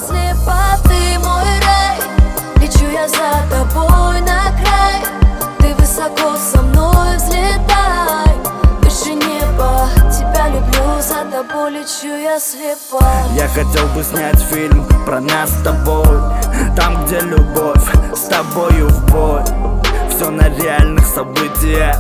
слепа, ты мой рай. Лечу я за тобой на край. Ты высоко со мной взлетай. Выше неба, тебя люблю, за тобой лечу я слепа. Я хотел бы снять фильм про нас с тобой, там, где любовь с тобою в бой. Все на реальных событиях,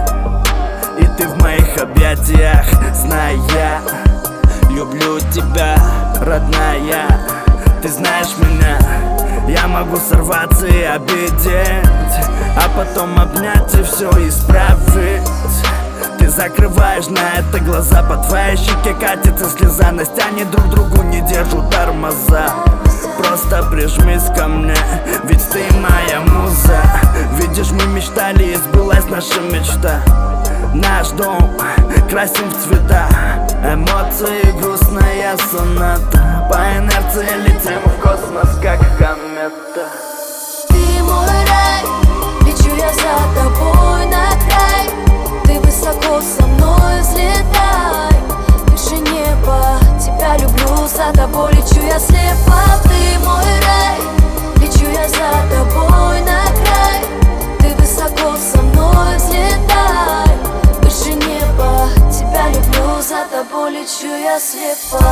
и ты в моих объятиях. Зная, я люблю тебя, родная. Ты знаешь меня, я могу сорваться и обидеть, а потом обнять и все исправить. Ты закрываешь на это глаза, по твоей щеке катится слеза. На стяне друг другу не держат тормоза. Просто прижмись ко мне, ведь ты моя муза. Видишь, мы мечтали, и сбылась наша мечта. Наш дом красим в цвета, эмоции грустная соната. По инерции летим в космос, как комета. Ты мой рай, лечу я за тобой на край. Ты высоко со мной взлетай. Выше неба, тебя люблю, за тобой лечу я слепа. Ты мой рай, лечу я за тобой на край. Ты высоко со мной взлетай. Выше неба, тебя люблю, за тобой лечу я слепа.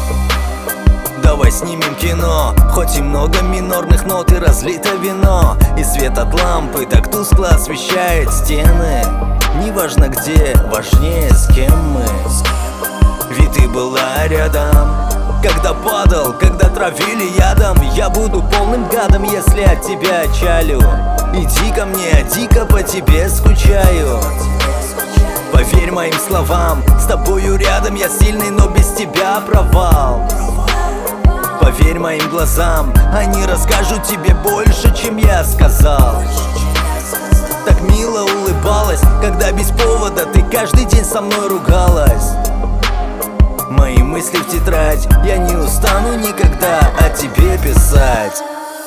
Давай снимем кино, хоть и много минорных нот и разлито вино, и свет от лампы так тускло освещает стены. Неважно где, важнее с кем мы. Ведь ты была рядом, когда падал, когда травили ядом. Я буду полным гадом, если от тебя отчалю. Иди ко мне, я дико по тебе скучаю. Поверь моим словам, с тобою рядом я сильный, но без тебя провал. Поверь моим глазам, они расскажут тебе больше, чем я сказал. Так мило улыбалась, когда без повода ты каждый день со мной ругалась. Мои мысли в тетрадь, я не устану никогда о тебе писать.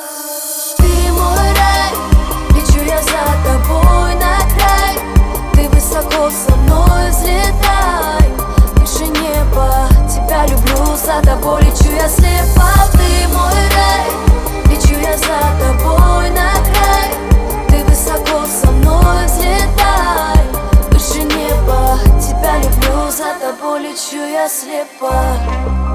Ты мой рай, лечу я за тобой на край. Ты высоко со мной взлетай. Выше неба, тебя люблю, за тобой лечу я слепа. Ты мой рай, лечу я за тобой на край. Ты высоко со мной взлетай. Выше неба, тебя люблю, за тобой лечу я слепа.